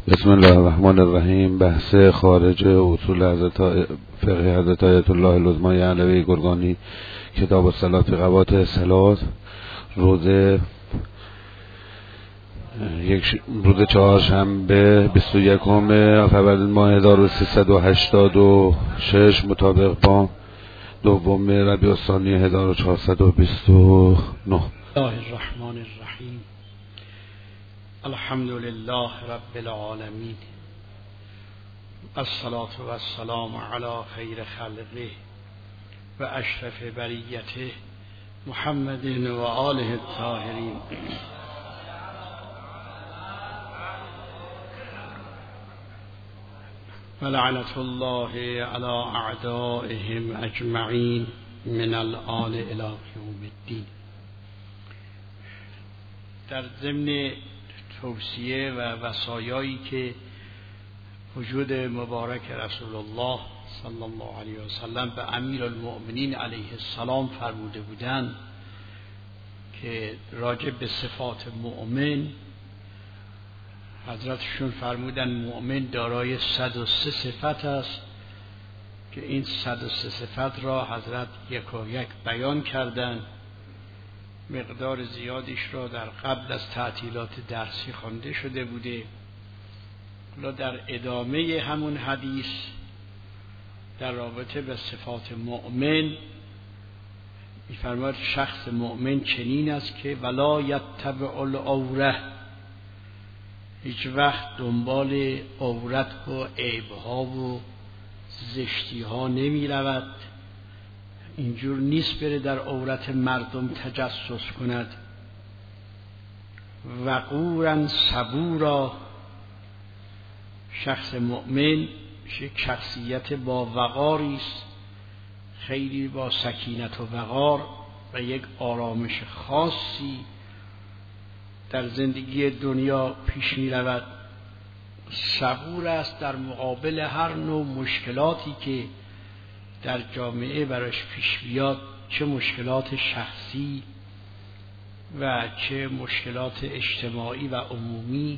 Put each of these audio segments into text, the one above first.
بسم الله الرحمن الرحیم. بحث خارج اصول فقه حضرت آیت الله العظمی علوی گرگانی، کتاب الصلاة فی قواطع الصلاة، روز چهارشنبه 21 فروردین ماه 1386 مطابق با دوم ربیع الثانی 1429. الله الرحمن الرحیم. الحمد لله رب العالمین، الصلاة و السلام علی خیر خلقه و اشرف بریته محمد و آله الطاهرین. و لعنت الله علی اعدائهم اجمعین من الآن الی یوم الدین. در ضمن توصیه و وصایایی که وجود مبارک رسول الله صلی الله علیه و سلم به امیرالمؤمنین علیه السلام فرموده بودند که راجع به صفات مؤمن، حضرتشون فرمودن مؤمن دارای 103 صفت است که این 103 صفت را حضرت یک و یک بیان کردند. مقدار زیادیش را در قبل از تعطیلات درسی خوانده شده بوده. حالا در ادامه همون حدیث در رابطه به صفات مؤمن می‌فرماید شخص مؤمن چنین است که ولا یتبع العوره، هیچ وقت دنبال عورت و عیب‌ها و زشتی‌ها نمی‌رود. اینجور نیست بره در عورت مردم تجسس کند. وقورا صبورا، شخص مؤمن یک شخصیت با وقاری است، خیلی با سکینت و وقار و یک آرامش خاصی در زندگی دنیا پیش می رود. صبور است در مقابل هر نوع مشکلاتی که در جامعه براش پیش بیاد، چه مشکلات شخصی و چه مشکلات اجتماعی و عمومی،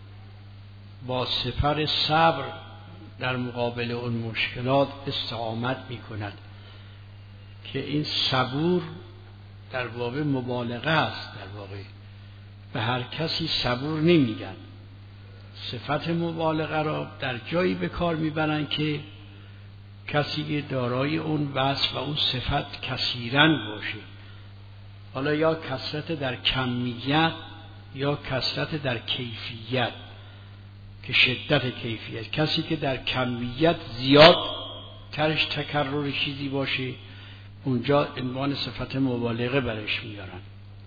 با سپر صبر در مقابل اون مشکلات استقامت می کند که این صبور در واقع مبالغه است. در واقع به هر کسی صبور نمیگن، صفت مبالغه را در جایی به کار میبرن که کسی دارای اون وصف و اون صفت کثیراً باشه، حالا یا کثرت در کمیت یا کثرت در کیفیت، که شدت کیفیت، کسی که در کمیت زیاد ترش تکرر چیزی باشه اونجا عنوان صفت مبالغه برش میارن،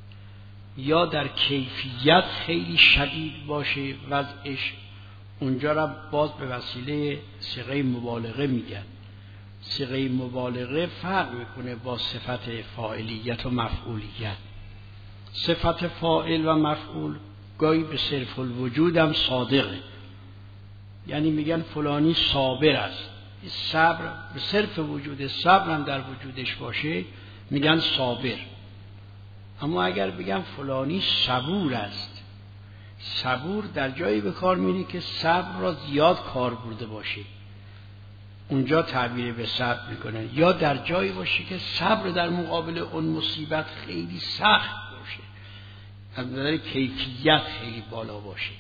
یا در کیفیت خیلی شدید باشه وضعش، اونجا را باز به وسیله صیغه مبالغه میگن. صیغه مبالغه فرق میکنه با صفت فاعلیت و مفعولیت. صفت فاعل و مفعول گاهی به صرف الوجود هم صادقه، یعنی میگن فلانی صابر است. صبر به صرف وجود، صبر هم در وجودش باشه میگن صابر. اما اگر بگم فلانی صبور است، صبور در جایی به کار میره که صبر را زیاد کار برده باشه، اونجا تعبیر به صبر میکنن. یا در جایی باشه که صبر در مقابل اون مصیبت خیلی سخت باشه، از نظر کیفیت خیلی بالا باشه،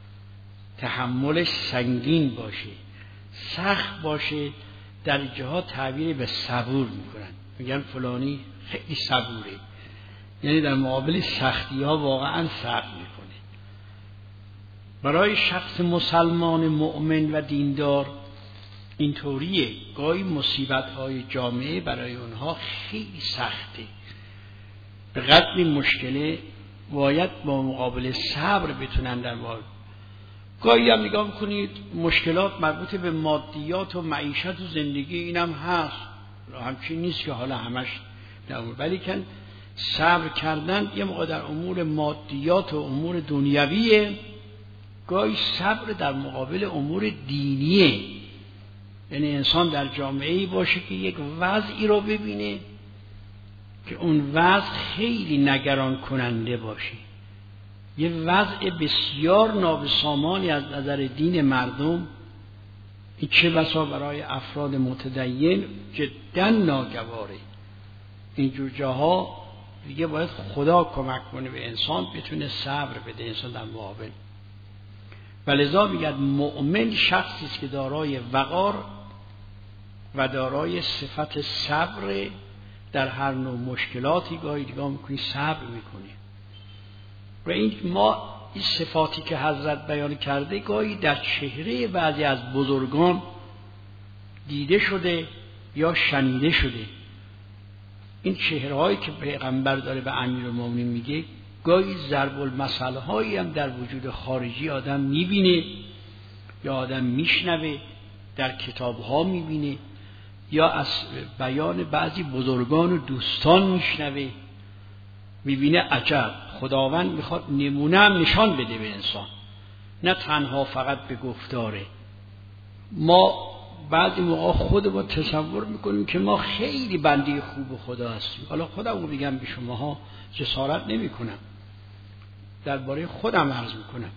تحملش سنگین باشه، سخت باشه، در جاها تعبیر به صبور میکنن، میگن فلانی خیلی صبوره، یعنی در مقابل سختی ها واقعا صبر میکنه. برای شخص مسلمان مؤمن و دیندار اینطوریه، گاهی مصیبت‌های جامعه برای اونها خیلی سخته، به قدر این مشکله باید با مقابل صبر بتونن در مقابل. گاهی هم نگاه کنید مشکلات مربوط به مادیات و معیشت و زندگی اینم هست، همچین نیست که حالا همش نمونه، ولی که صبر کردن یه موقع در امور مادیات و امور دنیویه، گاهی صبر در مقابل امور دینیه. یعنی انسان در جامعه‌ای باشه که یک وضعی رو ببینه که اون وضع خیلی نگران کننده باشه، یه وضع بسیار نابسامانی از نظر دین مردم، این چه بسا برای افراد متدین جدا ناگواره. اینجور جاها دیگه باید خدا کمک کنه به انسان بتونه صبر بده انسان در مقابل. ولذا میگه مؤمن شخصی است که دارای وقار و دارای صفت صبر، در هر نوع مشکلاتی گاهی دیگه میکنی صبر میکنی. و این ما این صفاتی که حضرت بیان کرده گاهی در چهره بعضی از بزرگان دیده شده یا شنیده شده. این چهرهایی که پیغمبر داره به امیرالمومنین میگه گاهی ضرب المثل هایی هم در وجود خارجی آدم میبینه یا آدم میشنوه، در کتاب ها میبینه یا از بیان بعضی بزرگان و دوستان میشنوه، میبینه عجب خداوند میخواد نمونه هم نشان بده به انسان، نه تنها فقط به گفتاره. ما بعضی موقع خودمون تصور میکنیم که ما خیلی بنده خوب خدا هستیم. حالا خودمو میگم به شماها، جسارت نمیکنم، درباره خودم عرض میکنم.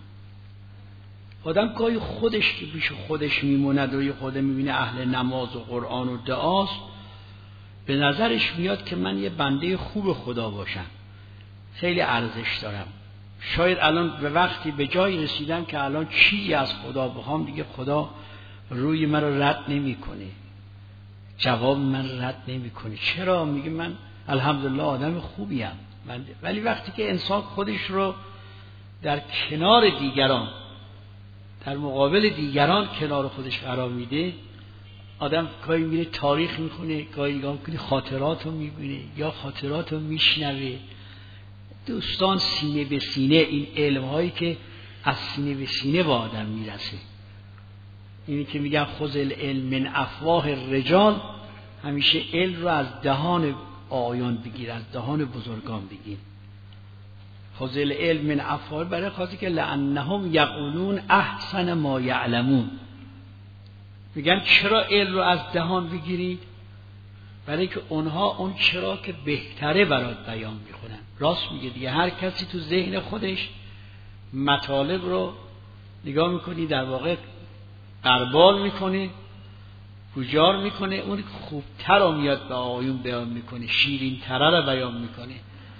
آدم گاهی خودش که پیش خودش میموند و یه خود میبینه اهل نماز و قرآن و دعاست، به نظرش میاد که من یه بنده خوب خدا باشم، خیلی ارزش دارم. شاید الان به وقتی به جایی رسیدم که الان چی از خدا بخوام دیگه خدا روی من رو رد نمی کنه، جواب من رد نمی کنه. چرا؟ میگه من الحمدلله آدم خوبیم. ولی وقتی که انسان خودش رو در کنار دیگران، در مقابل دیگران کنار خودش قرار میده، آدم گاهی میره تاریخ میخونه، گاهی نگاه میکنه خاطرات رو میبینه یا خاطرات رو میشنوه. دوستان سینه به سینه، این علم هایی که از سینه به سینه با آدم میرسه، اینی که میگن خذ العلم من افواه الرجال، همیشه علم رو از دهان آیان بگیر، از دهان بزرگان بگیر. خذ العلم من افواه، برای خاطر که لانهم یقولون احسن ما یعلمون. میگن چرا علم رو از دهان بگیرید؟ برای که اونها اون چرا که بهتره برات بیان میکنن. راست میگه دیگه، هر کسی تو ذهن خودش مطالب رو نگاه میکنی، در واقع قربال میکنه، گوجار میکنه، اون خوبتر رو میاد به آقایون بیان میکنه، شیرین تره رو بیان میکنه.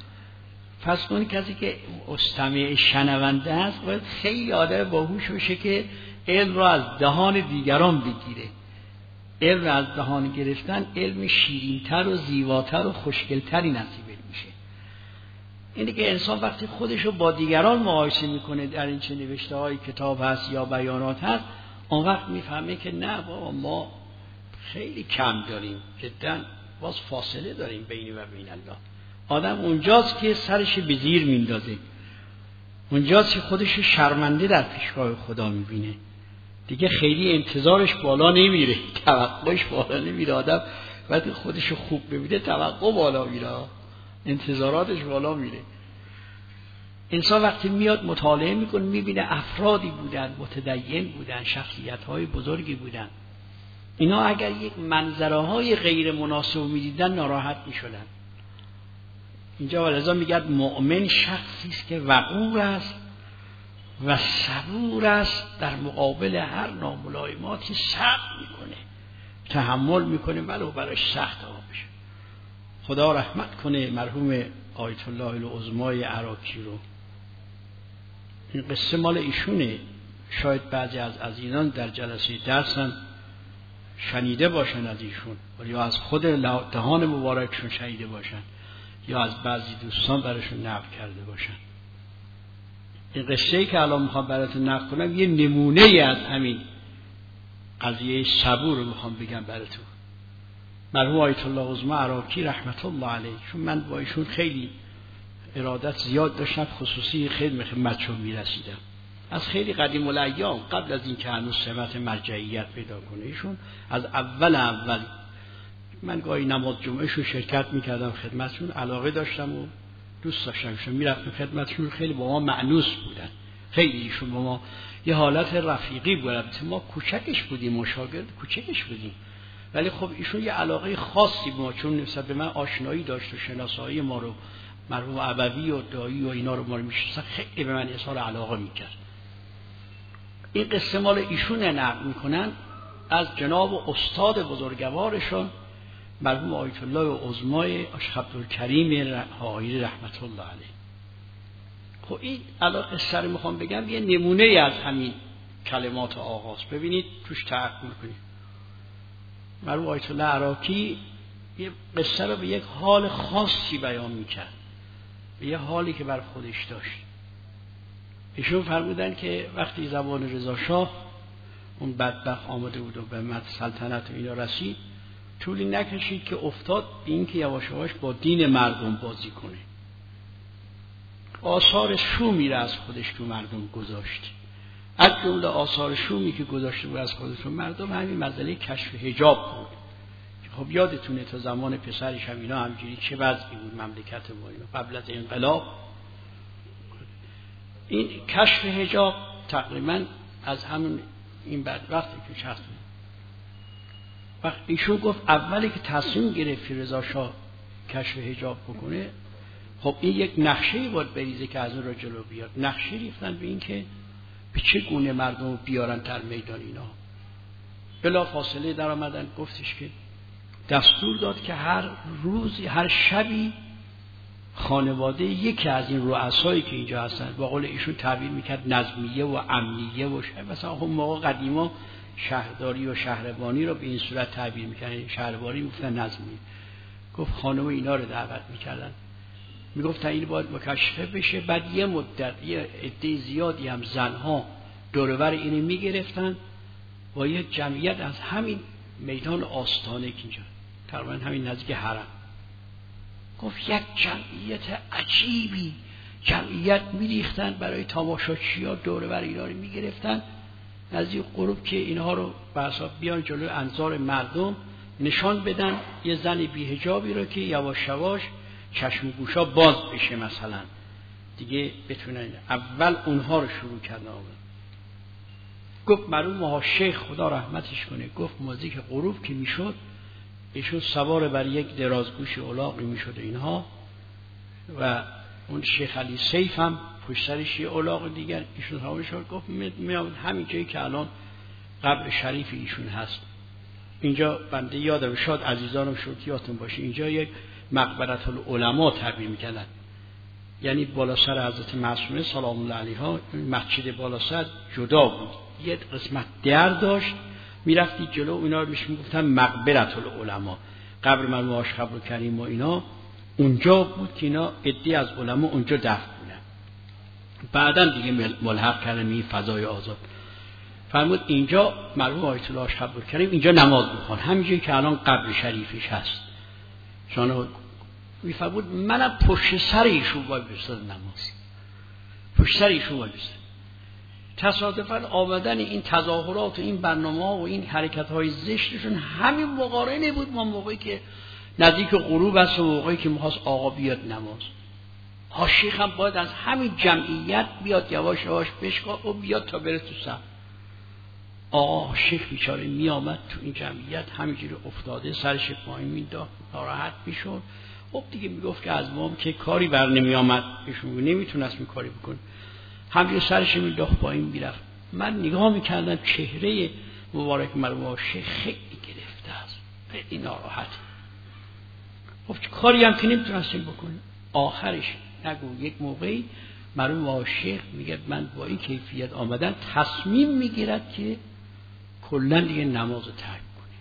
پس اون کسی که مستمع شنونده است باید خیلی آدم باهوش باشه که علم رو از دهان دیگران بگیره. علم رو از دهان گرفتن علم شیرینتر و زیباتر و خوشگلتری نصیب میشه. اینه که انسان وقتی خودش رو با دیگران مقایسه میکنه، در این چه نوشته های کتاب هست یا بیانات هست، اون وقت میفهمه که نه بابا، ما خیلی کم داریم، جدا باز فاصله داریم بینی و بین الله. آدم اونجاست که سرش به زیر میندازه، اونجاست که خودش شرمنده در پیشگاه خدا میبینه. دیگه خیلی انتظارش بالا نمیره، توقعش بالا نمیره. آدم وقتی خودش خوب ببینه توقع بالا میره، انتظاراتش بالا میره. انسان وقتی میاد مطالعه میکنه میبینه افرادی بودن، متدین بودن، شخصیت‌های بزرگی بودن، اینا اگر یک منظره‌های غیر مناسب میدیدن ناراحت میشدن. اینجا ولذا میگه مؤمن شخصی است که وقور است و صبور است، در مقابل هر ناملایماتی صبر میکنه، تحمل میکنه ولو براش سخت ها بشه. خدا رحمت کنه مرحوم آیت الله العظمای عراقی رو. این قصه مال ایشونه، شاید بعضی از عزیزان در جلسه درس هم شنیده باشن از ایشون، یا از خود دهان مبارکشون شنیده باشن، یا از بعضی دوستان براشون نقل کرده باشن. این قصه‌ای که الان میخوام براتون نقل کنم یه نمونه از همین قضیه صبور رو میخوام بگم براتون. مرحوم آیت الله العظمی عراقی رحمت الله علیه، چون من با ایشون خیلی ارادت زیاد داشتم، خصوصی خیلی خدمتشون میرسیدم از خیلی قدیم الایام، قبل از این که هنوز سمت مرجعیت پیدا کنه. ایشون از اول من گاهی نماز جمعه شو شرکت میکردم خدمتشون، علاقه داشتم و دوست داشتم، میرفتم خدمتشون، خیلی با ما مأنوس بودن، خیلی ایشون با ما یه حالت رفیقی بود. ما کوچکش بودیم، مشاگرد کوچکش بودیم، ولی خب ایشون یه علاقه خاصی با ما، چون نسبت به من آشنایی داشت و شناسایی ما رو مرحوم ابوی و دایی و اینا رو ما رو میشناسن، خیلی به من اظهار علاقه میکرد. این قصه مال ایشون نقل میکنن از جناب استاد بزرگوارشون مرحوم آیت الله عظمای شیخ عبدالکریم حائری رحمت الله علیه. خب این الان قصه رو میخوام بگم، یه نمونه از همین کلمات آغاز، ببینید توش تأمل کنید. مرحوم آیت الله عراقی یه قصه رو به یک حال خاصی بیان میکرد، به یه حالی که بر خودش داشت. ایشون فرمودن که وقتی زمان رضا شاه اون بدبخت آمده بود و به سلطنت و اینا رسید، طولی نکشید که افتاد به این که یواش یواش با دین مردم بازی کنه. آثار شومی را از خودش تو مردم گذاشت. از جمله آثار شومی که گذاشته بود از خودش تو مردم همین مسئله کشف حجاب بود. خب یادتونه تا زمان پسرش هم اینا همجوری چه وضعی بود مملکت ما اینا قبل از انقلاب. این کشف حجاب تقریبا از همون این بعد وقتی که چطور وقت ایشون گفت اولی که تصمیم گرفت رضا شاه کشف حجاب بکنه، خب این یک نقشه‌ای باید بریزه که از اون را جلو بیاد. نقشه ریختن به این که به چه گونه مردم رو بیارن در میدان اینا. بلا فاصله در آمدن گفتش که دستور داد که هر روزی هر شبی خانواده یکی از این رؤسایی که اینجا هستن، با قول ایشون تعبیر میکرد نظمیه و امنیه و مثلا هم موقع قدیما شهرداری و شهربانی رو به این صورت تعبیر میکردن، شهربانی میگفتن نظمیه. گفت خانم اینا رو دعوت میکردن، میگفتن این باید مکشفه بشه. بعد یه مدت یه عده زیادی هم زنها دور و بر اینو میگرفتن و یه جمعیت از همین میدان آستانه که اینجا تقریبا همین نزدیک حرم، گفت یک جمعیت عجیبی جمعیت میریختن برای تماشاچی‌ها دور و بر اینا رو میگرفتن نزدیک غروب که اینها رو به حساب بیان جلوی انظار مردم نشان بدن یه زن بی حجابی رو که یواش یواش چشم و گوشا باز بشه مثلا دیگه بتونن. اول اونها رو شروع کردن. گفت مرحوم شیخ خدا رحمتش کنه، گفت موزیک غروب که میشد ایشون سوار بر یک درازگوش الاغی میشد اینها و اون شیخ علی سیف هم پشت سرش یه الاغ دیگر ایشون سوار شد. گفت میام همین جایی که الان قبر شریف ایشون هست اینجا، بنده یادم شاد عزیزانم شد یادتون باشه اینجا یک مقبرة العلماء تعبیر میکردن، یعنی بالا سر حضرت معصومه سلام الله علیها مسجد بالا سر جدا بود، یه قسمت در داشت میرفتی جلو اینا رو میگفتن مقبرة العلماء، قبر مرحوم شیخ عبدالکریم و اینا اونجا بود که اینا عده از علما اونجا دفن بودن. بعداً دیگه ملحق کردن این فضای آزاد. فرمود اینجا مرحوم آیت الله شیخ عبدالکریم اینجا نماز میخوان، همینجوری که الان قبر شریفش هست. شما میفرمود منم پشت سر ایشون وای بستاد نماز، پشت سر ایشون وای بستاد. تصادفاً آمدن این تظاهرات و این برنامه‌ها و این حرکت‌های زشتشون همین مقارنه بود با موقعی که نزدیک غروب است و موقعی که می‌خواست آقا بیاد نماز. شیخ هم باید از همین جمعیت بیاد یواش یواش بشکا و بیاد تا بره تو صف. آقا شیخ بیچاره می آمد تو این جمعیت همینجوری افتاده سرش پایین مینداخت، ناراحت میشد. خب دیگه میگفت که از ما که کاری بر نمی آمد، ایشون نمیتونست این کاری بکنه، همینجوری سرش مینداخت پایین میرفت. من نگاه میکردم چهره مبارک مرحوم شیخ خیلی گرفته است، خیلی ناراحت. خب کاری هم که نمیتونستیم بکنیم. آخرش نگو یک موقعی مرحوم شیخ میگه من با این کیفیت آمدن تصمیم میگیرد که کلا دیگه نماز رو ترک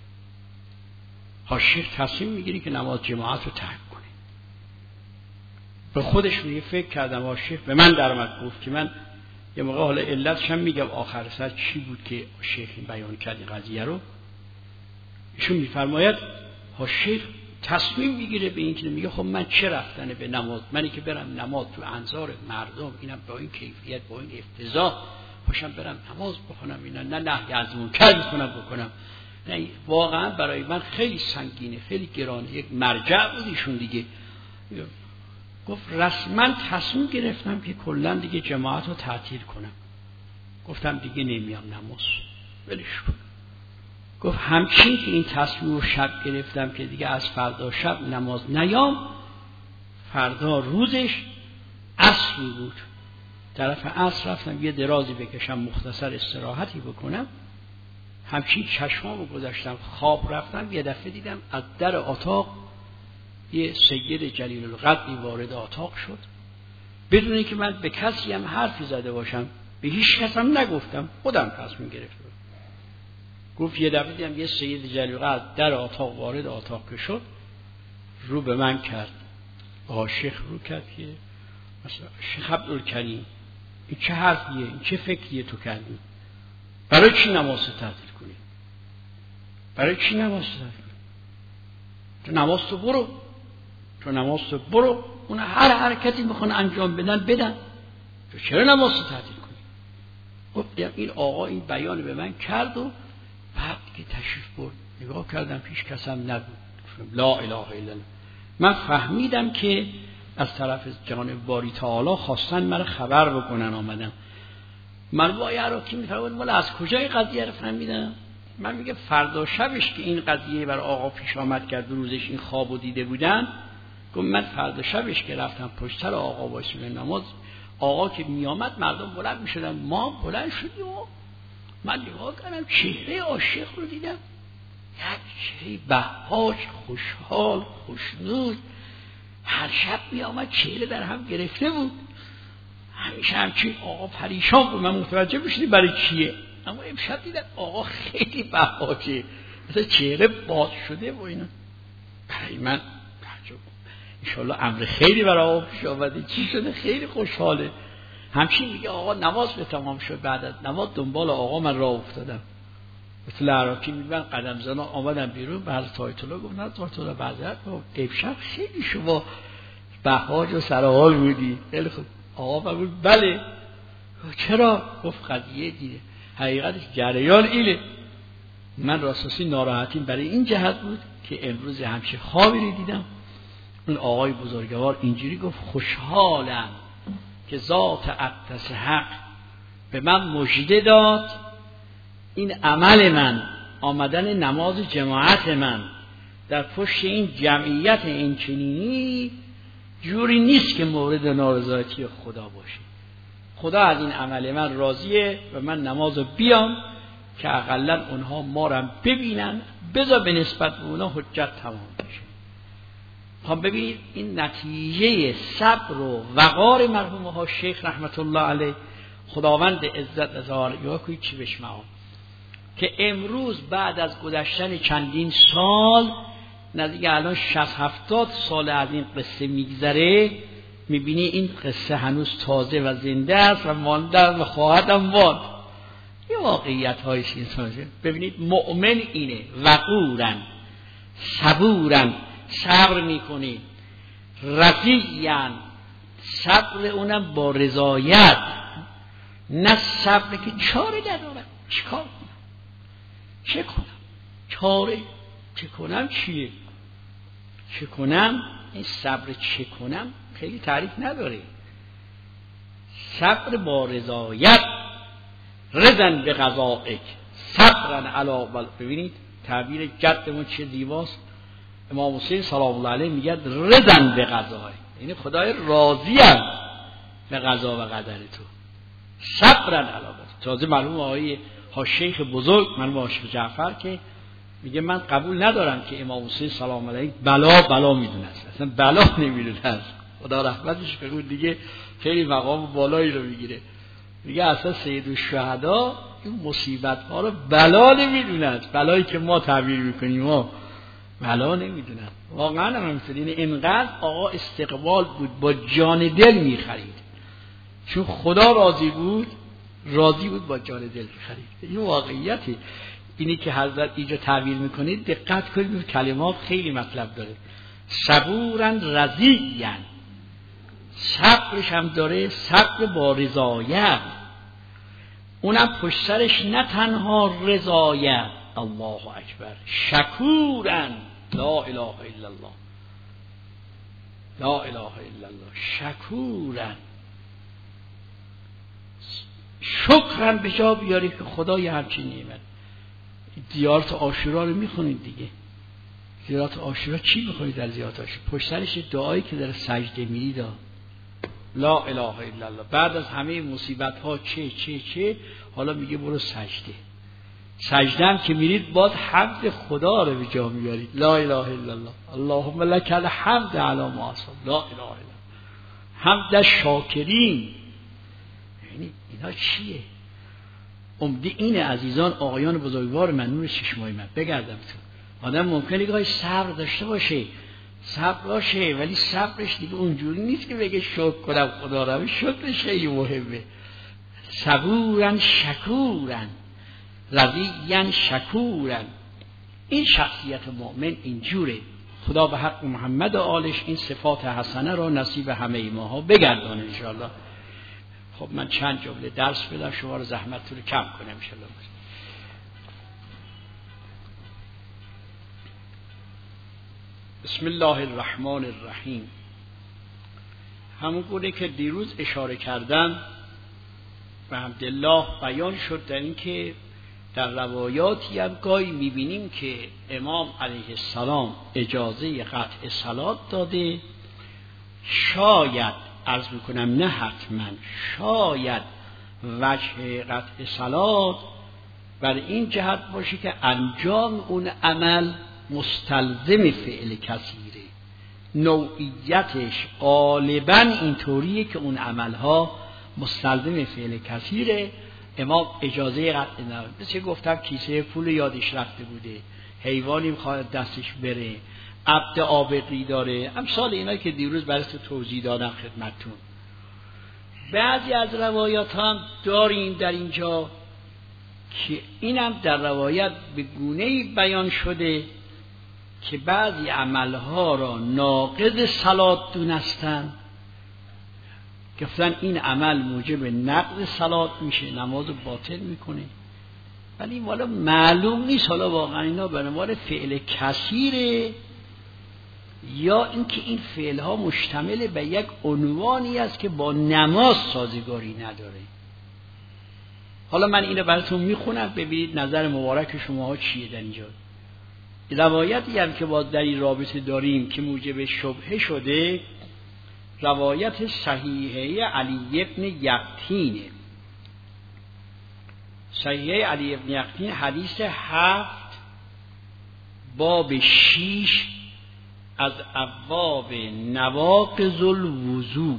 کنه. شیخ تصمیم میگیری که نماز جماعت رو ترک کنه. به خودش میگه فکر کردم شیخ به من در اومد گفت که من یه موقع حالا علتش هم میگم آخر سر چی بود که شیخ بیان کرد این قضیه رو. ایشون میفرماید شیخ تصمیم میگیره به این که میگه خب من چه رفتن به نماز، منی که برم نماز تو انظار مردم اینم با این کیفیت با این افتضاح پاشم برم نماز بخونم، اینا نه نهی از منکر بکنم. نه واقعا برای من خیلی سنگینه، خیلی گرانه، یک مرجع بود ایشون دیگه. گفت رسما تصمیم گرفتم که کلا دیگه جماعت رو تعطیل کنم. گفتم دیگه نمیام نماز، ولش کن. گفت همچین که این تصمیم رو شب گرفتم که دیگه از فردا شب نماز نیام، فردا روزش عصری بود، طرف عصر رفتم یه درازی بکشم، مختصر استراحتی بکنم، همچین چشمامو گذاشتم خواب رفتم، یه دفعه دیدم از در اتاق یه سید جلیل القدری وارد اتاق شد، بدون اینکه من به کسی هم حرفی زده باشم، به هیچ کس هم نگفتم، خودم تصمیم گرفتم. گفت یه دفعه دیدم یه سید جلیل القدر در اتاق وارد اتاق که شد، رو به من کرد، عاشق رو کرد که مثلا شیخ عبدالکریم این چه حرفیه، این چه فکریه تو کردی؟ برای چی نماز تعطیل کنی؟ برای چی نماز تعطیل کنی؟ تو نماز تو برو، اون هر حرکتی میخوان انجام بدن، تو چرا نماز تعطیل کنی؟ گفتم این آقا این بیان به من کرد و بعد که تشریف برد، نگاه کردم پیش کسم نبود، لا اله الا الله. من فهمیدم که از طرف جانب باری تعالی خواستن من خبر بکنن آمدم. من با عراقی میفرمود ولی از کجای قضیه رو فهمیدم؟ من میگه فردا شبش که این قضیه بر آقا پیش آمد کرد، روزش این خوابو دیده بودن، گفت من فردا شبش که رفتم پشت سر آقا وایسادم نماز، آقا که میامد مردم بلند میشدن، ما بلند شدیم و من نگاه کردم چهره عاشق رو دیدم، یک چهره بهاج، خوشحال، خوشنود، هر شب می آمد چهره در هم گرفته بود، همیشه همچین آقا پریشان بود، من متوجه بشدیم برای چیه، اما امشب دیدم آقا خیلی بهاجه، مثلا چهره باز شده و اینا، برای من انشالله امر خیلی برای آقا پیش آمده، چی شده خیلی خوشحاله. همچین میگه آقا نماز به تمام شد، بعد از نماز دنبال آقا من راه افتادم، مثل عراقی میگن قدم زنان آمدم بیرون، به حضرت آیت الله گفت نه آیت الله بعضت امشب خیلی شما بهاج و سرحال بودی، خیلی خوب. آقا فرمود بله. چرا؟ گفت قضیه دیده، حقیقتش جریان اینه، من راستی ناراحتیم برای این جهت بود که امروز همچه خوابی رو دیدم. اون آقای بزرگوار اینجوری گفت خوشحالم که ذات اقدس حق به من مژده داد، این عمل من، آمدن نماز جماعت من در پشت این جمعیت این چنینی جوری نیست که مورد نارضایتی خدا باشه. خدا از این عمل من راضیه و من نمازو بیام که اقلا اونها ما رو ببینن، بذار به نسبت به اونها حجت تمام بشه. خب ببینید این نتیجه صبر و وقار مرحوم ها شیخ رحمت الله علیه، خداوند عزت ازار یا کوی چی بشمعام، که امروز بعد از گذشتن چندین سال، نزدیک الان 60-70 سال از این قصه میگذره، میبینی این قصه هنوز تازه و زنده است و مانده و خواهد هم ماند. یه واقعیت هایش انسان شد. ببینید مؤمن اینه، وقورن، صبورن، صبر میکنی، رضیان، صبر اونم با رضایت، نه صبر که چاره ندارم، چیکار کنم، چه کنم، چاره چه کنم، چیه چه کنم. این صبر چه کنم خیلی تعریف نداره. صبر با رضایت، رضن به قضائک صبرن علی بل. ببینید تعبیر جدمون چه زیباست. امام حسین سلام الله علیه میگه رضن به قضائک، یعنی خدای راضی است به قضا و قدر تو. صبرن علی بل. تازه معلوم آقای ها شیخ بزرگ مرحوم عاشق جعفر که میگه من قبول ندارم که امام حسین سلام علیه بلا میدونست، اصلا بلا نمیدونست، خدا رحمتش کنه، دیگه خیلی مقام بالایی رو میگیره. میگه اصلا سید الشهدا این مصیبت ها رو بلا نمیدونست، بلایی که ما تعبیر میکنیم ما بلا نمیدونست. واقعا هم همینطوری، اینقدر آقا استقبال بود، با جان دل میخرید، چون خدا راضی بود با جان دل میخرید. این واقعیتی. اینی که حضرت اینجا تعبیر میکنید دقت کنید، کلمات خیلی مطلب داره. صبورن رضیان، صبرش هم داره، صبر با رضایت، اونم پشت سرش نه تنها رضایت، الله اکبر، شکورن، لا اله الا الله، لا اله الا الله، شکورن، شکرن به جا بیاری که خدای همچین نعمت. دیارت عاشورا رو میخونید دیگه، زیارت عاشورا چی می‌خوای در زیارت عاشورا؟ پشت سرش دعایی که در سجده می‌رید، لا اله الا الله، بعد از همه مصیبت‌ها چه حالا میگه برو سجده. سجده هم که میرید باید حمد خدا رو به جا میارید، لا اله الا الله، اللهم لك الحمد علی ما اصاب، لا اله الا الله، حمد شاکرین. یعنی اینا چیه؟ عمده اینه عزیزان، آقایان بزرگوار من، نور چشمای من، بگردم تو آدم ممکنه که صبر داشته باشه، ولی صبرش دیگه اونجوری نیست که بگه شکر کنم خدا رو. شکرش خیلی مهمه. صبورن شکورن رضیًا شکورا. این شخصیت مؤمن اینجوره. خدا به حق محمد و آلش این صفات حسنه را نصیب همه ماها بگردانه انشاءالله. خب من چند جمله درس بدم، شما رو زحمت رو کم کنم انشاءالله. بسم الله الرحمن الرحیم. همون گونه که دیروز اشاره کردم و الحمدلله بیان شد در این که در روایاتی هم گاهی میبینیم که امام علیه السلام اجازه قطع صلات داده. شاید عرض میکنم نه حتما، شاید وجه قطع صلات بر این جهت باشه که انجام اون عمل مستلزم فعل کثیره، نوعیتش غالبا اینطوریه که اون عملها مستلزم فعل کثیره. امام اجازه قطع نداره. مثل گفتم کیسه پول یادش رفته بوده، حیوانی میخواد دستش بره، عبد عابقی داره، امثال اینا که دیروز براتون توضیح دادم خدمتتون. بعضی از روایات هم داریم در اینجا که اینم در روایت به گونه‌ای بیان شده که بعضی عملها را ناقض صلات دونستن، گفتن این عمل موجب نقض صلات میشه، نماز رو باطل میکنه، ولی والا معلوم نیست حالا واقعا اینا به عنوان فعل کثیره یا اینکه این فعل ها مشتمل به یک عنوانی است که با نماز سازگاری نداره. حالا من اینو براتون میخونم ببینید نظر مبارک شماها چیه در اینجا. روایتی هم که با در این رابطه داریم که موجب شبهه شده، روایت صحیحه علی ابن یقطینه. صحیحه علی ابن یقطین حدیث 7 باب 6 از ابواب نواقض الوضو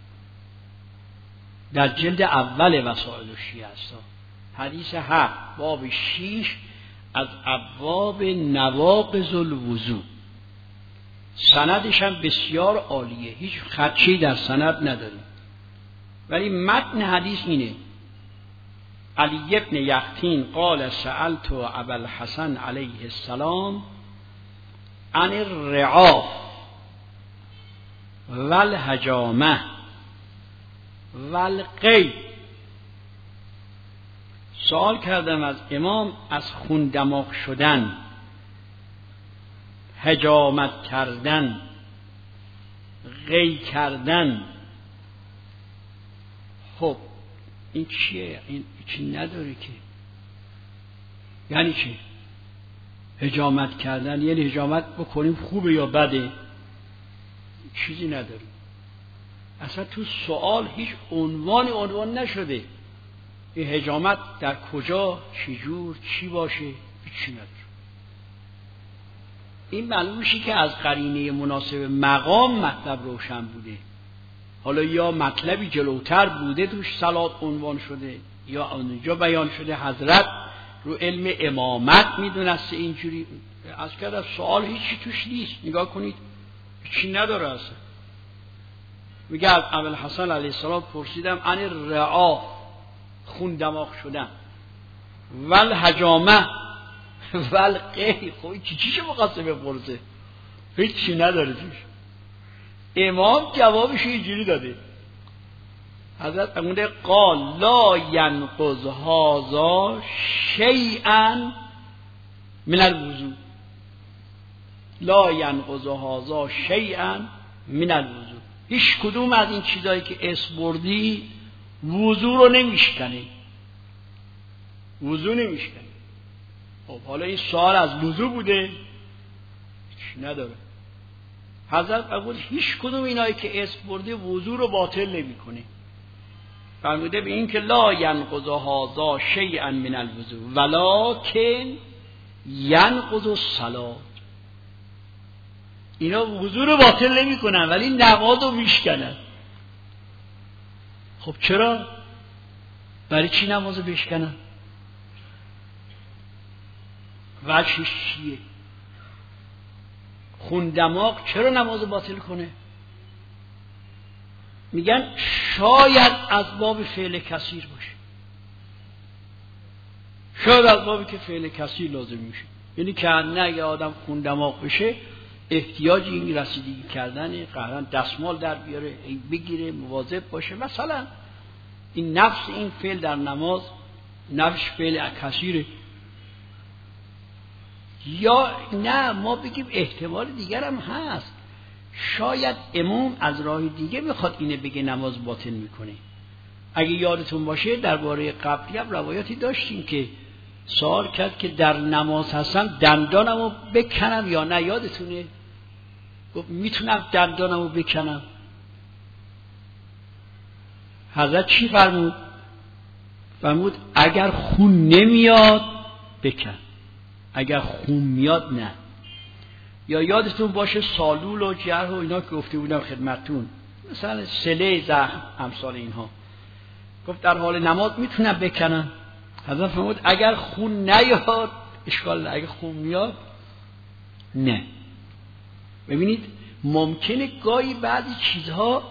در جلد اول وسائل الشیعه است. حدیث 7 باب 6 از ابواب نواقض الوضو. سندش هم بسیار عالیه، هیچ خدشه‌ای در سند نداریم، ولی متن حدیث اینه: علی ابن یقطین قال سألت ابا الحسن علیه السلام عن الرعاف والحجامه والقی. سوال کردم از امام از خون دماغ شدن، حجامت کردن، قی کردن. خب این چیه؟ این چی نداره که. یعنی چی؟ حجامت کردن یعنی حجامت بکنیم خوبه یا بده؟ چیزی نداره. اصلا تو سوال هیچ عنوان نشده. این حجامت در کجا، چی جور، چی باشه، هیچی نداره. این معلوم میشه که از قرینه مناسب مقام مطلب روشن بوده. حالا یا مطلبی جلوتر بوده توش صلات عنوان شده، یا اونجا بیان شده حضرت رو علم امامت میدونسته اینجوری. از کردم سوال هیچی توش نیست، نگاه کنید هیچی نداره اصلا. میگه از ابوالحسن علیه السلام پرسیدم عن الرعاف، خون دماغ شدن، والحجامه والقی. خب چیشه مقصد بپرسه؟ هیچی نداره توش. امام جوابش اینجوری داده. حضرت فرموده قال لا ینقض هذا شیئا من الوضو، لا ینقض هذا شیئا من الوضو. هیچ کدوم از این چیزایی که اسم بردی وضو رو نمیشکنه، وضو نمیشکنه. خب حالا این سوال از وضو بوده، نداره. حضرت فرمود هیچ کدوم اینایی که اسم برده وضو رو باطل نمیکنه. فرموده به این که لا ینقض هذا شیئا من الوضو ولکن ینقض الصلاة. اینا وضو رو باطل نمیکنن ولی نماز رو میشکنن. خب چرا؟ برای چی نماز رو بشکنن؟ وجهش چیه؟ خون دماغ چرا نماز رو باطل کنه؟ میگن شاید از باب فعل کثیر باشه. شاید از بابی که فعل کثیر لازم میشه. یعنی که نه اگه آدم خون دماغ بشه احتیاج این رسیدگی کردن قهرن دستمال در بیاره بگیره مواظب باشه. مثلا این نفس این فعل در نماز نفس فعل کثیره. یا نه ما بگیم احتمال دیگر هم هست، شاید امام از راه دیگه میخواد اینه بگه نماز باطل میکنه. اگه یادتون باشه درباره قبلی هم روایاتی داشتیم که سوال کرد که در نماز هستم دندانمو بکنم یا نه، یادتونه؟ گفت میتونم دندانمو بکنم. حضرت چی فرمود؟ فرمود اگر خون نمیاد بکن، اگر خون میاد نه. یا یادتون باشه سالول و جرح و اینا که گفته بودم خدمتتون، مثلا سله زخم امثال اینها، گفت در حال نماز میتونم بکنم. حضرت فرمود اگر خون نیاد اشکال نه، اگر خون میاد نه. ببینید ممکنه گاهی بعضی چیزها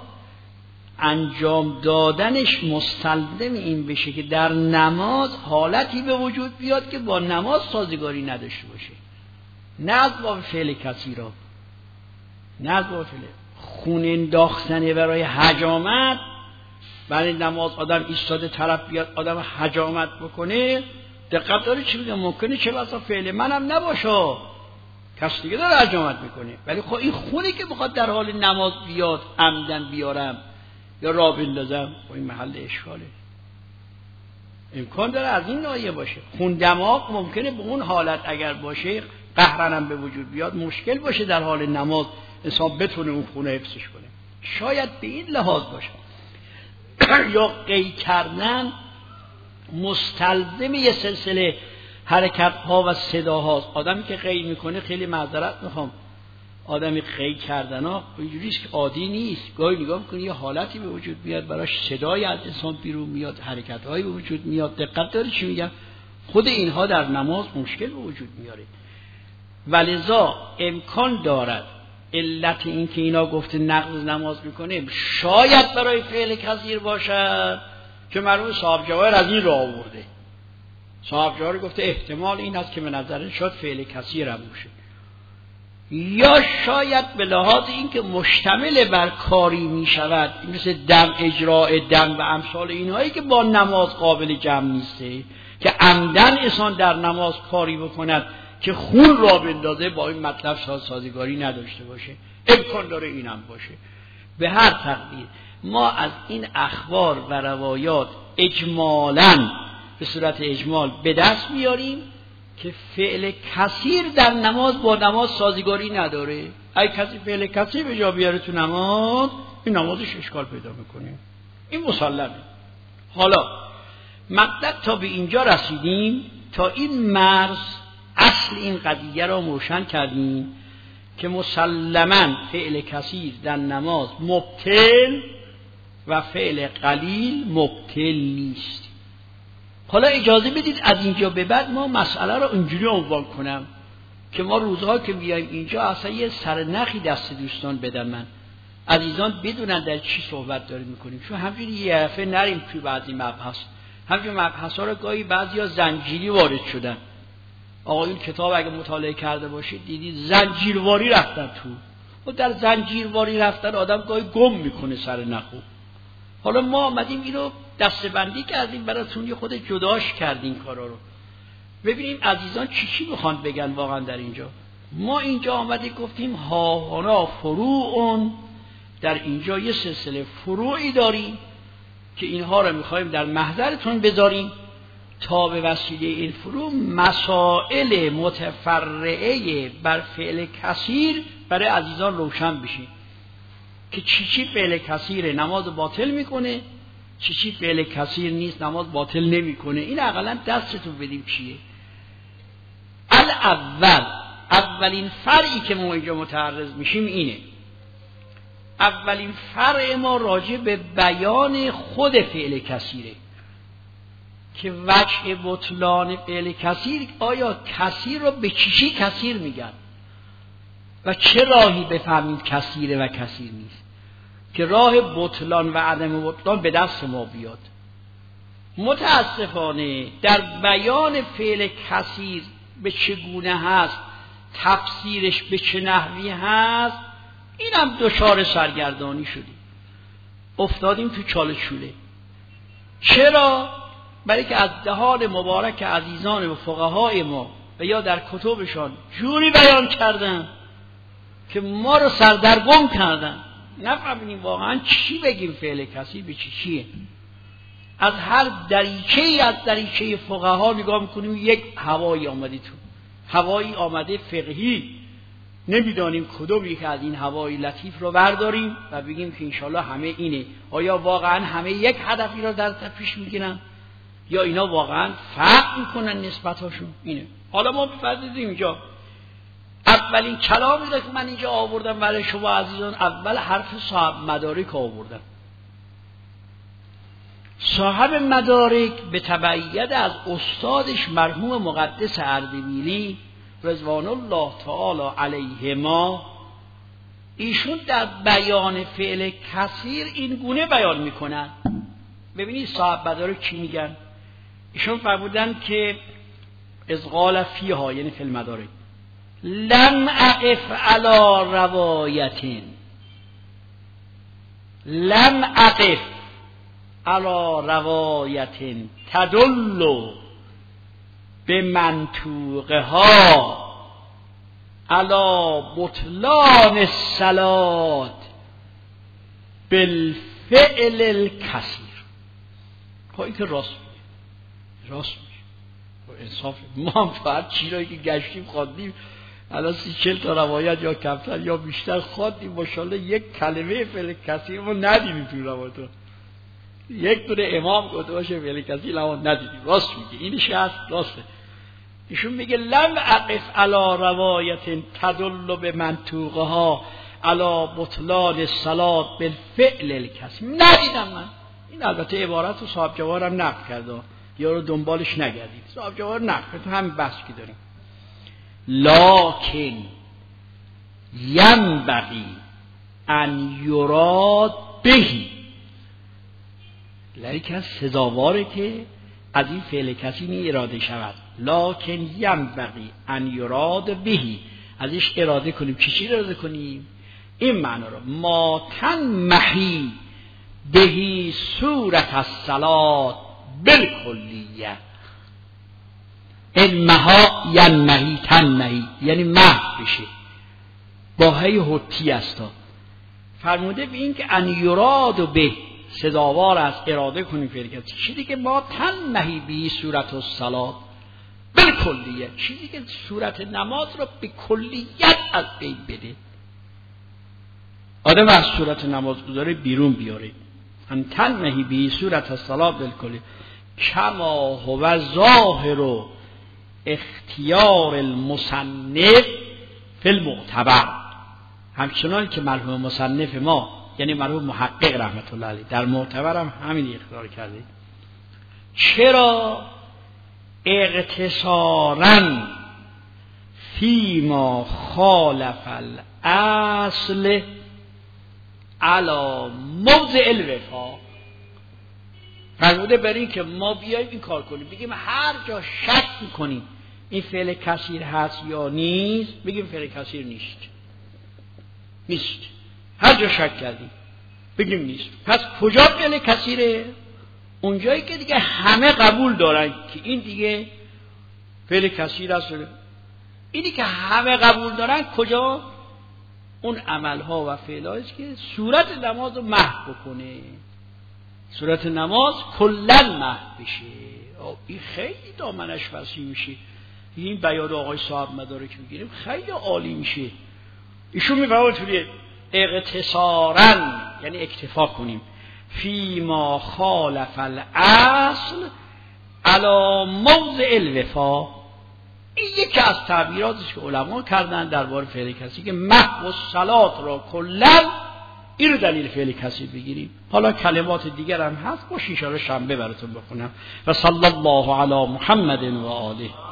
انجام دادنش مستلزم این بشه که در نماز حالتی به وجود بیاد که با نماز سازگاری نداشته باشه، نه از باب فعل کثیرا، نه از باب فعل خون انداختنه برای حجامت. برای نماز آدم ایستاده طرف بیاد آدم حجامت بکنه، دقت داره چی میگه، ممکنه چه بسا فعل منم نباشه، کس دیگه داره حجامت میکنه، ولی خب این خونی که بخواد در حال نماز بیاد عمدن بیارم یا را بندازم و این محل اشکاله. امکان داره از این ناحیه باشه. خون دماغ ممکنه به اون حالت اگر باشه قهرنم به وجود بیاد مشکل باشه در حال نماز انسان بتونه اون خونه حفظش کنه، شاید به این لحاظ باشه. یا قی کردن مستلزم یه سلسله حرکت ها و صدا هاست. آدمی که قی میکنه، خیلی معذرت میخوام، آدمی قی کردن ها اینجوریست که عادی نیست، گاهی نگاه میکنی یه حالتی به وجود میاد براش صدای از انسان بیرون میاد، حرکت هایی به وجود میاد. دقت داری چی میگم؟ خود اینها در نماز مشکل به وجود میاره. ولذا امکان دارد علت این که اینا گفته نقض نماز میکنه شاید برای فعل کثیر باشد که مرحوم صاحب جواهر از این راه آورده. صاحب جواهر گفته احتمال این است که به نظر شاید فعل کثیر هم باشه، یا شاید به لحاظ این که مشتمل بر کاری میشود مثل دم، اجراء دم و امثال اینهایی که با نماز قابل جمع نیسته، که عمدن انسان در نماز کاری بکند که خون را بندازه با این مطلب سازگاری نداشته باشه. امکان داره اینم باشه. به هر تقدیر ما از این اخبار و روایات اجمالاً به صورت اجمال به دست میاریم که فعل کثیر در نماز با نماز سازگاری نداره. اگه کسی فعل کثیر به جا بیاره تو نماز، این نمازش اشکال پیدا میکنه، این مسلمه. حالا مطلب تا به اینجا رسیدیم، تا این مرز اصل این قضیه را روشن کردیم که مسلماً فعل کثیر در نماز مبطل و فعل قلیل مبطل نیست. حالا اجازه بدید از اینجا به بعد ما مسئله را اینجوری عنوان کنم که ما روزها که بیایم اینجا اصلا یه سرنخی دست دوستان بدن، من عزیزان بدونن در چی صحبت داریم میکنیم، چون همجوری یه دفعه نریم توی بعضی مبحث. همجور مبحث ها را گاهی بعضی ها زنجیری وارد شدن. آقایون کتاب اگه مطالعه کرده باشید دیدید زنجیرواری رفتن تو، و در زنجیرواری رفتن آدم گاهی گم میکنه سرنخو. حالا ما آمدیم اینو دسته‌بندی کردیم براتون، یه خود جداش کردیم کارا رو. ببینیم عزیزان چی میخوان بگن واقعا در اینجا. ما اینجا آمدیم گفتیم ها هنا فروعون، در اینجا یه سلسله فروعی داریم که اینها رو میخوایم در محضرتون بذاریم تا به وسیله این فروع مسائل متفرعه بر فعل کثیر برای عزیزان روشن بشه که چی فعل کثیره نماز باطل میکنه، چی فعل کثیر نیست نماز باطل نمیکنه. این اقلا دستتون بدیم چیه. اولین فرعی که ما اینجا متعرض میشیم اینه. اولین فرع ما راجع به بیان خود فعل کثیره که وجه بطلان فعل کثیر، آیا کثیر رو به چی کثیر میگن و چه راهی بفهمید کثیره و کثیر نیست که راه بطلان و عدم بطلان به دست ما بیاد. متاسفانه در بیان فعل کثیر به چگونه هست، تفسیرش به چه نحوی هست، این هم دچار سرگردانی شدیم، افتادیم تو چاله چوله. چرا؟ برای که از دهان مبارک عزیزان و فقهای ما و یا در کتبشان جوری بیان کردن که ما رو سردرگم کردن، نفهمیدیم واقعا چی بگیم، فعل کثیر به چیه. از هر دریچه‌ای از دریچه فقها نگاه میکنیم یک هوایی آمده تو، هوایی آمده فقهی، نمیدانیم کدومی که از این هوای لطیف رو برداریم و بگیم که انشالله همه اینه. آیا واقعا همه یک هدفی رو در پیش میگیرن یا اینا واقعا فرق میکنن نسبتاشون؟ اینه. حالا ما بفرضیم اینجا اولین کلامی رو که من اینجا آوردم برای شما عزیزان، اول حرف صاحب مدارک آوردم. صاحب مدارک به تبعیت از استادش مرحوم مقدس اردبیلی رضوان الله تعالی علیهما، ایشون در بیان فعل کثیر این گونه بیان میکنن. ببینید صاحب مدارک چی میگن. ایشون فرمودن که از قال فیها، یعنی فی المدارک، لم اقف علی روایت، لم اقف علی روایت تدل به منطوقها علی بطلان الصلاة بالفعل الکثیر. خب این که راست میگه، انصاف. ما هم فقط چیزایی که گشتیم خواندیم، الان 30-40 تا روایت یا کمتر یا بیشتر خواندیم، ماشاءالله یک کلمه فعل کثیر ما ندیدیم تو روایت. یک دونه امام گفته باشه فعل کثیر ما ندیدیم. راست میگه، اینش هست، راسته. ایشون میگه لم اقف علی روایت تدل به منطوقها علی بطلان الصلاة بالفعل الکثیر. ندیدم من. این البته عبارت رو صاحب جواهر هم نقل کرده، یا رو دنبالش نگردید. صاحب جواهر نقل تو همین بحث که داریم. لکن ینبغی ان یراد بهی، لیکن سزاواره که از این فعل کثیر اراده شود. لکن ینبغی ان یراد بهی، ازش اراده کنیم. چی اراده کنیم؟ این معنا رو ما تنمحی بهی صورت الصلاة بالکلیه. انمها ینمحی تنمحی یعنی محو بشه، با هی حتی است. فرموده به این که ان یراد به سزاوار است اراده کنیم فعل کثیر. چیزی که ما تنمحی بهی صورت الصلاة بالکلیه، چیزی که صورت نماز رو به کلیت از بین بده، آدم از صورت نماز گذاره بیرون بیاره. ان تنمحی بهی صورت الصلاة بالکلیه کما هو ظاهر اختیار المصنف فی المعتبر، همچنان که مرحوم مصنف ما یعنی مرحوم محقق رحمت الله علیه در معتبر هم همین اختیار کرده. چرا؟ اقتصارا فیما خالف الاصل علی موضع الوفاق. فرموده برای این که ما بیاییم این کار کنیم، بگیم هر جا شک میکنیم این فعل کثیر هست یا نیست، بگیم فعل کثیر نیست. هر جا شک کردیم بگیم نیست. پس کجا فعل کثیره؟ اونجایی که دیگه همه قبول دارن که این دیگه فعل کثیر است. اینی که همه قبول دارن کجا؟ اون عملها و فعلهایی که صورت نماز رو محو بکنه، صورت نماز کلن محو بشه. این خیلی دامنش وسیع میشه. این بیان آقای صاحب مدارک میگیریم خیلی عالی میشه. ایشون میفرماید توی اقتصارا یعنی اکتفا کنیم فی ما خالف الاصل علی موضع الوفا. این یکی از تعبیراتی که علما کردن درباره فعل کسی که محو الصلات را کلا این رو دلیل فعل کسی بگیریم. حالا کلمات دیگر هم هست، باشه ان شاء الله شنبه براتون بخونم. و صلی الله علی محمد و آله.